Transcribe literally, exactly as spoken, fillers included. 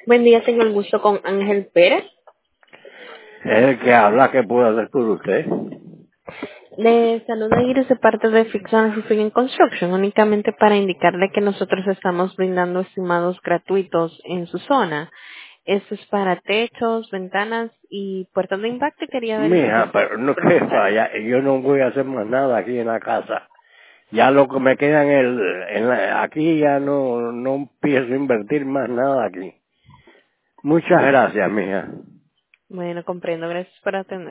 Buen día, tengo el gusto con Ángel Pérez. Es el que habla, ¿qué puedo hacer por usted? Le saluda Iris de parte de Fixon Roofing and Construction, únicamente para indicarle que nosotros estamos brindando estimados gratuitos en su zona. Esto es para techos, ventanas y puertas de impacto. Y quería ver si Mija, usted pero no lo que necesitaría. vaya, yo no voy a hacer más nada aquí en la casa. Ya lo que me queda en el, en la, aquí ya no, no pienso invertir más nada aquí. Muchas gracias, mija. Bueno, comprendo. Gracias por atender.